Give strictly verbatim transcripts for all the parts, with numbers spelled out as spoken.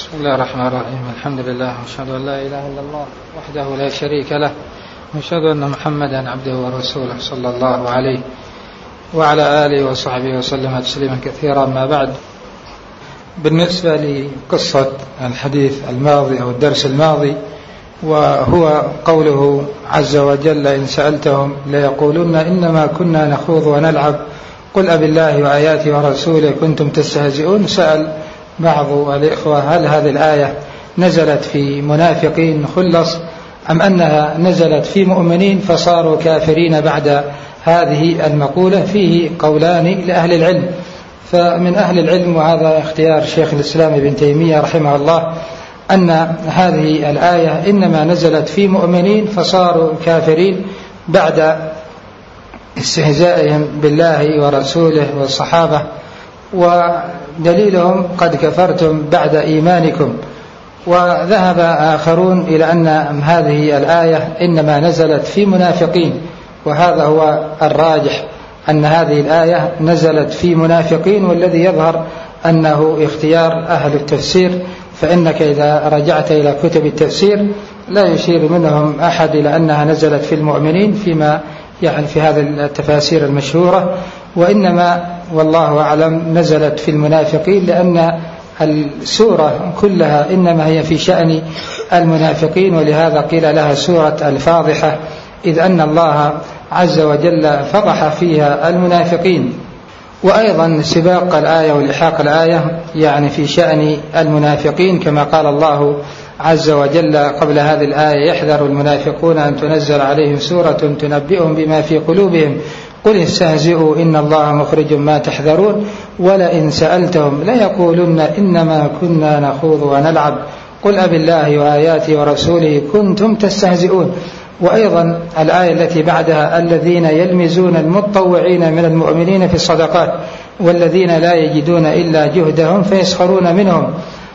بسم الله الرحمن الرحيم. الحمد لله وأشهد أن لا إله إلا الله وحده لا شريك له وأشهد أن محمدا عبده ورسوله صلى الله عليه وعلى آله وصحبه وسلم تسليما كثيرا. ما بعد، بالنسبة لقصة الحديث الماضي أو الدرس الماضي، وهو قوله عز وجل: إن سألتهم ليقولن إنما كنا نخوض ونلعب قل أب الله وآياته ورسوله كنتم تستهزئون. سأل بعض الإخوة: هل هذه الآية نزلت في منافقين خلص أم أنها نزلت في مؤمنين فصاروا كافرين بعد هذه المقولة؟ فيه قولان لأهل العلم. فمن أهل العلم، وهذا اختيار شيخ الإسلام ابن تيمية رحمه الله، أن هذه الآية إنما نزلت في مؤمنين فصاروا كافرين بعد استهزائهم بالله ورسوله والصحابة، ودليلهم قد كفرتم بعد إيمانكم. وذهب آخرون إلى أن هذه الآية إنما نزلت في منافقين، وهذا هو الراجح، أن هذه الآية نزلت في منافقين، والذي يظهر أنه اختيار أهل التفسير، فإنك إذا رجعت إلى كتب التفسير لا يشير منهم أحد إلى أنها نزلت في المؤمنين فيما يعني في هذه التفاسير المشهورة، وإنما والله أعلم نزلت في المنافقين، لأن السورة كلها إنما هي في شأن المنافقين، ولهذا قيل لها سورة الفاضحة، إذ أن الله عز وجل فضح فيها المنافقين. وأيضا سباق الآية والإلحاق الآية يعني في شأن المنافقين، كما قال الله عز وجل قبل هذه الآية: يحذر المنافقون أن تنزل عليهم سورة تنبئهم بما في قلوبهم قل استهزئوا إن الله مخرج ما تحذرون ولئن سألتهم ليقولن إنما كنا نخوض ونلعب قل أب الله وآياته ورسوله كنتم تستهزئون. وأيضا الآية التي بعدها: الذين يلمزون المتطوعين من المؤمنين في الصدقات والذين لا يجدون إلا جهدهم فيسخرون منهم.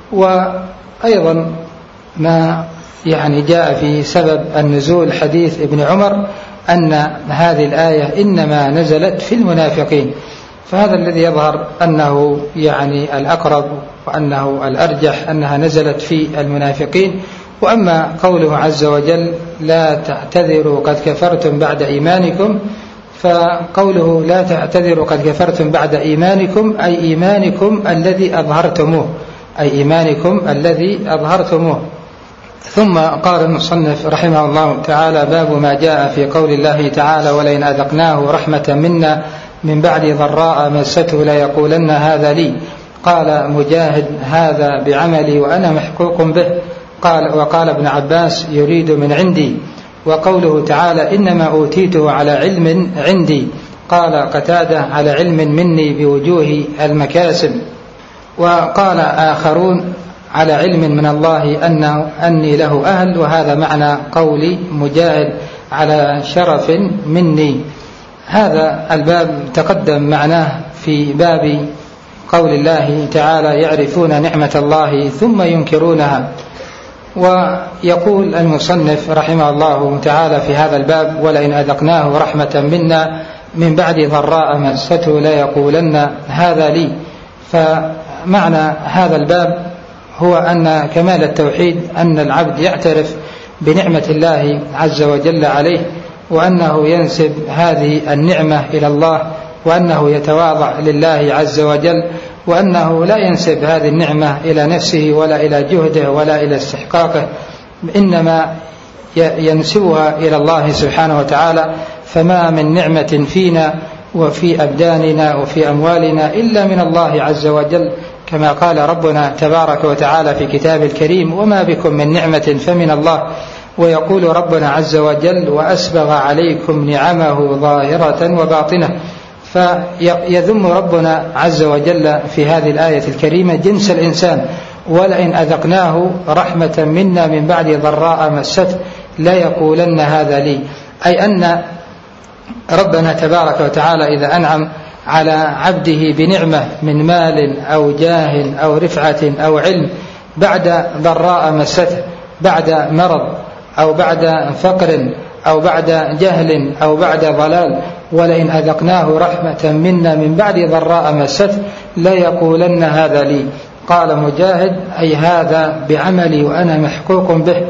وأيضا ما يعني جاء في سبب النزول حديث ابن عمر أن هذه الآية إنما نزلت في المنافقين، فهذا الذي يظهر أنه يعني الأقرب وأنه الأرجح أنها نزلت في المنافقين. وأما قوله عز وجل: لا تعتذروا قد كفرتم بعد إيمانكم، فقوله لا تعتذروا قد كفرتم بعد إيمانكم أي إيمانكم الذي أظهرتموه، أي إيمانكم الذي أظهرتموه. ثم قال المصنف رحمه الله تعالى: باب ما جاء في قول الله تعالى: ولئن أذقناه رحمة منا من بعد ضراء مسته ليقولن هذا لي. قال مجاهد: هذا بعملي وأنا محقوق به. قال وقال ابن عباس: يريد من عندي. وقوله تعالى: إنما أوتيته على علم عندي. قال قتادة: على علم مني بوجوه المكاسب. وقال آخرون: على علم من الله أنه أني له أهل. وهذا معنى قول مجاهد: على شرف مني. هذا الباب تقدم معناه في باب قول الله تعالى: يعرفون نعمة الله ثم ينكرونها. ويقول المصنف رحمه الله تعالى في هذا الباب: ولئن أذقناه رحمة منا من بعد ضراء مسته ليقولن هذا لي. فمعنى هذا الباب هو أن كمال التوحيد أن العبد يعترف بنعمة الله عز وجل عليه، وأنه ينسب هذه النعمة إلى الله، وأنه يتواضع لله عز وجل، وأنه لا ينسب هذه النعمة إلى نفسه ولا إلى جهده ولا إلى استحقاقه، إنما ينسبها إلى الله سبحانه وتعالى. فما من نعمة فينا وفي أبداننا وفي أموالنا إلا من الله عز وجل، كما قال ربنا تبارك وتعالى في كتاب الكريم: وما بكم من نعمة فمن الله. ويقول ربنا عز وجل: وأسبغ عليكم نعمه ظاهرة وباطنة. فيذم ربنا عز وجل في هذه الآية الكريمة جنس الإنسان: ولئن أذقناه رحمة منا من بعد ضراء مسته ليقولن هذا لي، أي أن ربنا تبارك وتعالى إذا أنعم على عبده بنعمة من مال أو جاه أو رفعة أو علم بعد ضراء مسته، بعد مرض أو بعد فقر أو بعد جهل أو بعد ضلال، ولئن أذقناه رحمة منا من بعد ضراء مسته ليقولن هذا لي. قال مجاهد أي هذا بعملي وأنا محقوق به.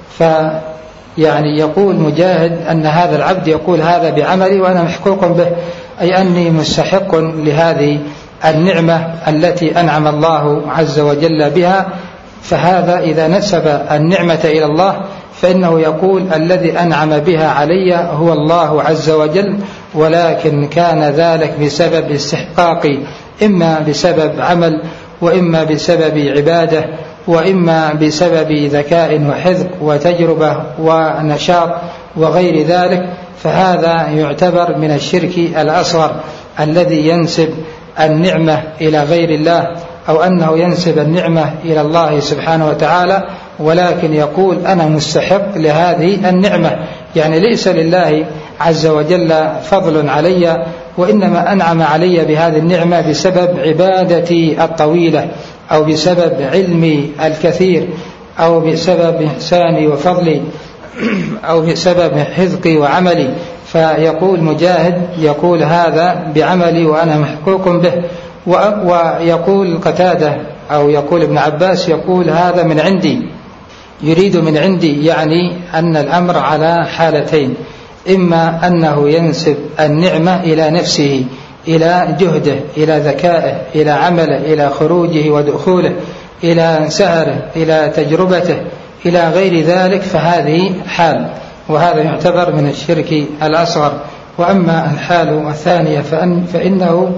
فيعني يقول مجاهد أن هذا العبد يقول هذا بعملي وأنا محقوق به، أي أني مستحق لهذه النعمة التي أنعم الله عز وجل بها. فهذا إذا نسب النعمة إلى الله فإنه يقول الذي أنعم بها علي هو الله عز وجل، ولكن كان ذلك بسبب استحقاقي، إما بسبب عمل وإما بسبب عبادة وإما بسبب ذكاء وحذق وتجربة ونشاط وغير ذلك. فهذا يعتبر من الشرك الأصغر الذي ينسب النعمة إلى غير الله، أو أنه ينسب النعمة إلى الله سبحانه وتعالى ولكن يقول أنا مستحق لهذه النعمة، يعني ليس لله عز وجل فضل علي، وإنما أنعم علي بهذه النعمة بسبب عبادتي الطويلة أو بسبب علمي الكثير أو بسبب إحساني وفضلي أو بسبب حذقي وعملي. فيقول مجاهد يقول هذا بعملي وأنا محقوق به. ويقول قتادة أو يقول ابن عباس يقول هذا من عندي، يريد من عندي يعني أن الأمر على حالتين، إما أنه ينسب النعمة إلى نفسه، إلى جهده، إلى ذكائه، إلى عمله، إلى خروجه ودخوله، إلى سهره، إلى تجربته، إلى غير ذلك، فهذه حال، وهذا يعتبر من الشرك الأصغر. وأما الحال الثانية فإن فإنه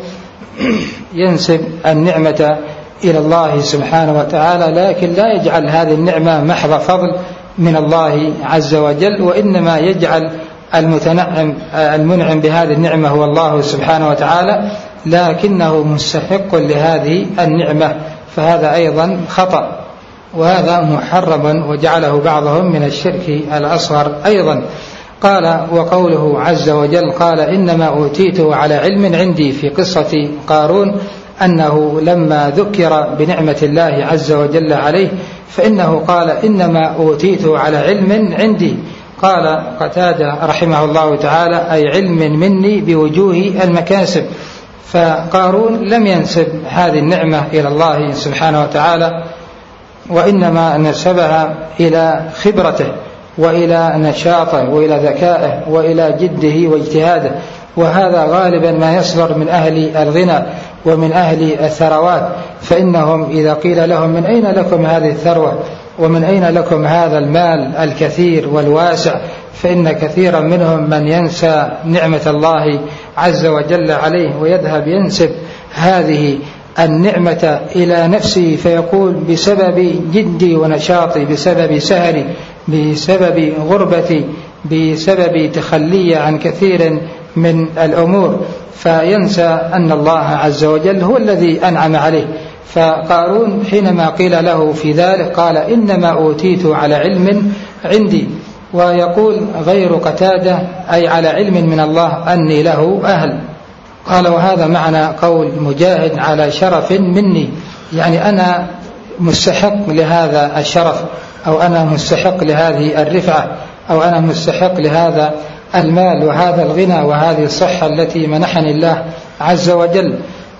ينسب النعمة إلى الله سبحانه وتعالى، لكن لا يجعل هذه النعمة محض فضل من الله عز وجل، وإنما يجعل المتنعم المنعم بهذه النعمة هو الله سبحانه وتعالى، لكنه مستحق لهذه النعمة، فهذا أيضا خطأ، وهذا محرم وجعله بعضهم من الشرك الأصغر أيضا. قال وقوله عز وجل قال إنما أوتيته على علم عندي، في قصة قارون أنه لما ذكر بنعمة الله عز وجل عليه فإنه قال إنما أوتيته على علم عندي. قال قتادة رحمه الله تعالى أي علم مني بوجوه المكاسب. فقارون لم ينسب هذه النعمة إلى الله سبحانه وتعالى، وإنما نسبها إلى خبرته وإلى نشاطه وإلى ذكائه وإلى جده واجتهاده، وهذا غالبا ما يصدر من أهل الغنى ومن أهل الثروات، فإنهم إذا قيل لهم من أين لكم هذه الثروة ومن أين لكم هذا المال الكثير والواسع، فإن كثيرا منهم من ينسى نعمة الله عز وجل عليه ويذهب ينسب هذه النعمة إلى نفسه، فيقول بسبب جدي ونشاطي، بسبب سهري، بسبب غربتي، بسبب تخلي عن كثير من الأمور، فينسى أن الله عز وجل هو الذي أنعم عليه. فقارون حينما قيل له في ذلك قال إنما أوتيت على علم عندي. ويقول غير قتادة أي على علم من الله أني له أهل. قال وهذا معنى قول مجاهد على شرف مني، يعني أنا مستحق لهذا الشرف، أو أنا مستحق لهذه الرفعة، أو أنا مستحق لهذا المال وهذا الغنى وهذه الصحة التي منحني الله عز وجل.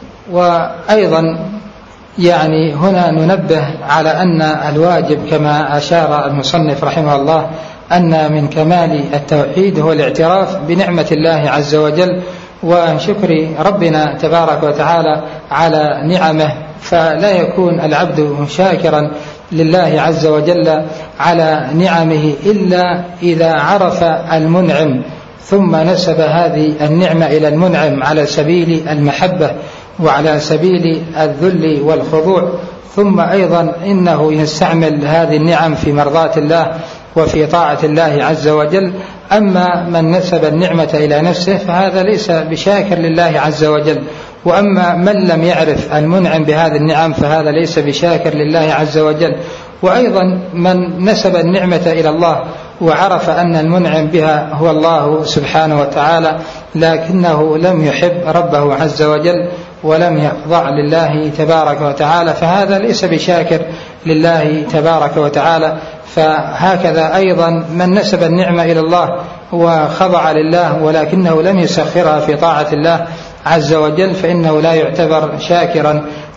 وأيضا يعني هنا ننبه على أن الواجب كما أشار المصنف رحمه الله أن من كمال التوحيد هو الاعتراف بنعمة الله عز وجل وشكر ربنا تبارك وتعالى على نعمه، فلا يكون العبد شاكرا لله عز وجل على نعمه إلا إذا عرف المنعم ثم نسب هذه النعمة إلى المنعم على سبيل المحبة وعلى سبيل الذل والخضوع، ثم أيضا إنه يستعمل هذه النعم في مرضاة الله وفي طاعة الله عز وجل. أما من نسب النعمة إلى نفسه فهذا ليس بشاكر لله عز وجل، وأما من لم يعرف المنعم بهذه النعم فهذا ليس بشاكر لله عز وجل. وأيضا من نسب النعمة إلى الله وعرف أن المنعم بها هو الله سبحانه وتعالى لكنه لم يحب ربه عز وجل ولم يخضع لله تبارك وتعالى فهذا ليس بشاكر لله تبارك وتعالى. فهكذا أيضا من نسب النعمة إلى الله وخضع لله ولكنه لم يسخرها في طاعة الله عز وجل فإنه لا يعتبر شاكرا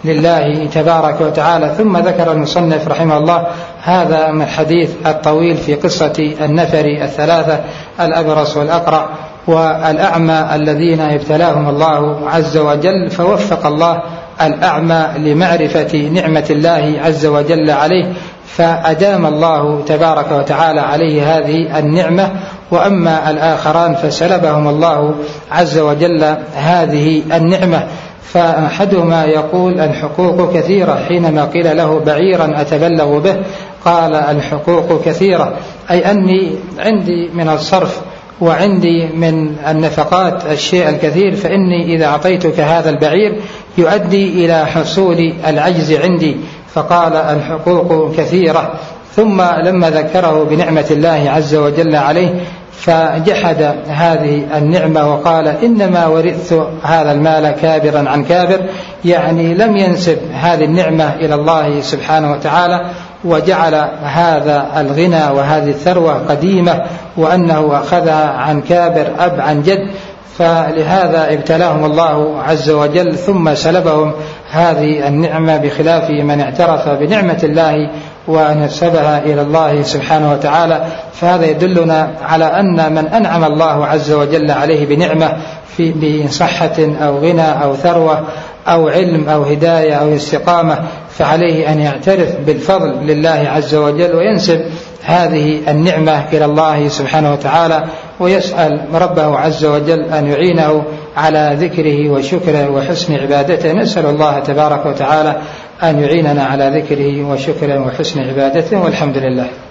لله تبارك وتعالى. ثم ذكر المصنف رحمه الله هذا من الحديث الطويل في قصة النفر الثلاثة الأبرص والأقرع والأعمى الذين ابتلاهم الله عز وجل، فوفق الله الأعمى لمعرفة نعمة الله عز وجل عليه، فأدام الله تبارك وتعالى عليه هذه النعمة. وأما الآخران فسلبهم الله عز وجل هذه النعمة. فأحدهما يقول الحقوق كثيرة، حينما قيل له بعيرا أتبلغ به قال الحقوق كثيرة، أي أني عندي من الصرف وعندي من النفقات الشيء الكثير، فإني إذا أعطيتك هذا البعير يؤدي إلى حصول العجز عندي. فقال الحقوق كثيرة. ثم لما ذكره بنعمة الله عز وجل عليه فجحد هذه النعمة وقال إنما ورثت هذا المال كابرا عن كابر، يعني لم ينسب هذه النعمة إلى الله سبحانه وتعالى، وجعل هذا الغنى وهذه الثروة قديمة وأنه أخذها عن كابر أب عن جد. فلهذا ابتلاهم الله عز وجل ثم سلبهم هذه النعمة، بخلاف من اعترف بنعمة الله ونسبها إلى الله سبحانه وتعالى. فهذا يدلنا على أن من أنعم الله عز وجل عليه بنعمة في بصحة أو غنى أو ثروة أو علم أو هداية أو استقامة، فعليه أن يعترف بالفضل لله عز وجل وينسب هذه النعمة إلى الله سبحانه وتعالى، ويسأل ربه عز وجل أن يعينه على ذكره وشكره وحسن عبادته. نسأل الله تبارك وتعالى أن يعيننا على ذكره وشكره وحسن عبادته، والحمد لله.